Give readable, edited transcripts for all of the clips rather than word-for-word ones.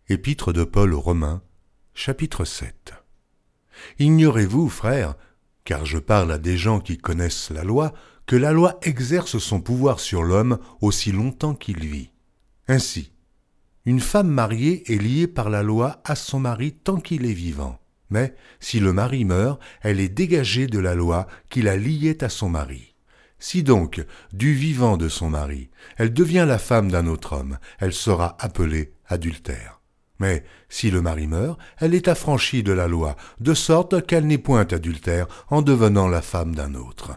Épître de Paul aux Romains, chapitre 7. Ignorez-vous, frères, car je parle à des gens qui connaissent la loi, que la loi exerce son pouvoir sur l'homme aussi longtemps qu'il vit. Ainsi, une femme mariée est liée par la loi à son mari tant qu'il est vivant. Mais si le mari meurt, elle est dégagée de la loi qui la liait à son mari. Si donc, du vivant de son mari, elle devient la femme d'un autre homme, elle sera appelée adultère. Mais si le mari meurt, elle est affranchie de la loi, de sorte qu'elle n'est point adultère en devenant la femme d'un autre.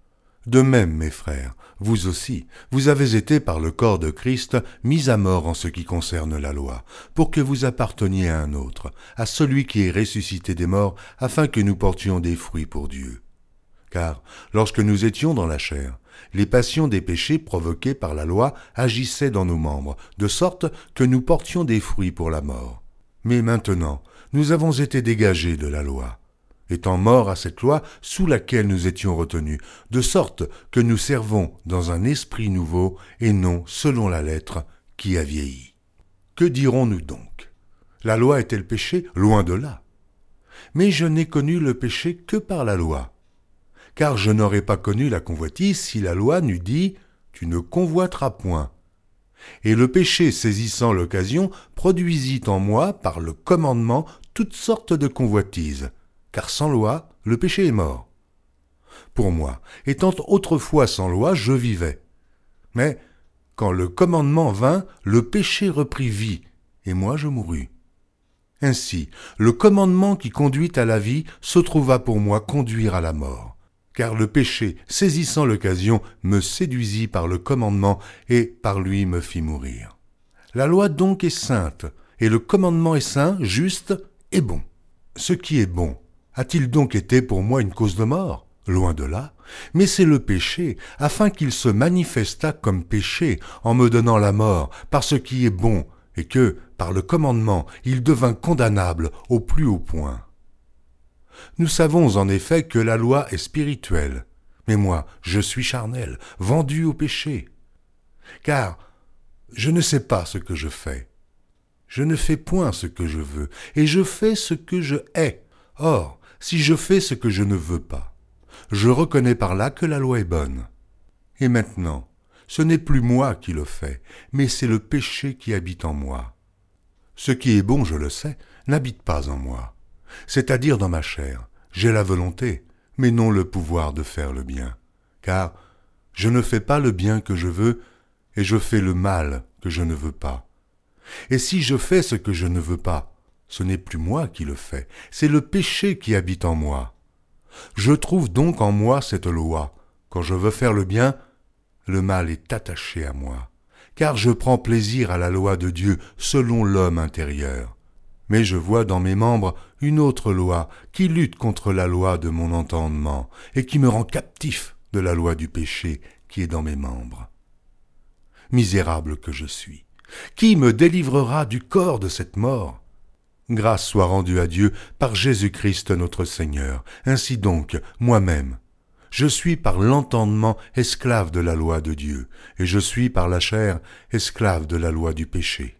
De même, mes frères, vous aussi, vous avez été par le corps de Christ mis à mort en ce qui concerne la loi, pour que vous apparteniez à un autre, à celui qui est ressuscité des morts, afin que nous portions des fruits pour Dieu. Car, lorsque nous étions dans la chair, les passions des péchés provoqués par la loi agissaient dans nos membres, de sorte que nous portions des fruits pour la mort. Mais maintenant, nous avons été dégagés de la loi, étant morts à cette loi sous laquelle nous étions retenus, de sorte que nous servons dans un esprit nouveau et non selon la lettre qui a vieilli. Que dirons-nous donc? La loi est-elle péché? Loin de là. Mais je n'ai connu le péché que par la loi. Car je n'aurais pas connu la convoitise si la loi n'eût dit « Tu ne convoiteras point ». Et le péché saisissant l'occasion produisit en moi, par le commandement, toutes sortes de convoitises, car sans loi, le péché est mort. Pour moi, étant autrefois sans loi, je vivais. Mais quand le commandement vint, le péché reprit vie, et moi je mourus. Ainsi, le commandement qui conduit à la vie se trouva pour moi conduire à la mort. Car le péché, saisissant l'occasion, me séduisit par le commandement et par lui me fit mourir. La loi donc est sainte, et le commandement est saint, juste et bon. Ce qui est bon, a-t-il donc été pour moi une cause de mort? Loin de là. Mais c'est le péché, afin qu'il se manifestât comme péché, en me donnant la mort, par ce qui est bon, et que, par le commandement, il devint condamnable au plus haut point. Nous savons en effet que la loi est spirituelle, mais moi, je suis charnel, vendu au péché. Car je ne sais pas ce que je fais. Je ne fais point ce que je veux, et je fais ce que je hais. Or, si je fais ce que je ne veux pas, je reconnais par là que la loi est bonne. Et maintenant, ce n'est plus moi qui le fais, mais c'est le péché qui habite en moi. Ce qui est bon, je le sais, n'habite pas en moi. C'est-à-dire dans ma chair, j'ai la volonté, mais non le pouvoir de faire le bien. Car je ne fais pas le bien que je veux, et je fais le mal que je ne veux pas. Et si je fais ce que je ne veux pas, ce n'est plus moi qui le fais, c'est le péché qui habite en moi. Je trouve donc en moi cette loi. Quand je veux faire le bien, le mal est attaché à moi. Car je prends plaisir à la loi de Dieu selon l'homme intérieur. Mais je vois dans mes membres une autre loi qui lutte contre la loi de mon entendement et qui me rend captif de la loi du péché qui est dans mes membres. Misérable que je suis, qui me délivrera du corps de cette mort? Grâce soit rendue à Dieu par Jésus-Christ notre Seigneur. Ainsi donc, moi-même, je suis par l'entendement esclave de la loi de Dieu, et je suis par la chair esclave de la loi du péché.